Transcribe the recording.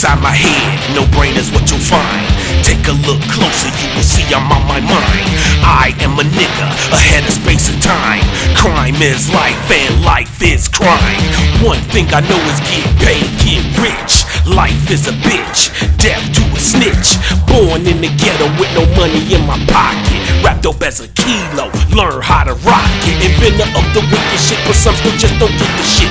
inside my head, no brain is what you'll find. Take a look closer, you will see I'm on my mind. I am a nigga, ahead of space and time. Crime is life and life is crime. One thing I know is get paid, get rich. Life is a bitch, death to a snitch. Born in the ghetto with no money in my pocket. Wrapped up as a kilo, learn how to rock it. Inventor of the wicked shit, but some still just don't get the shit.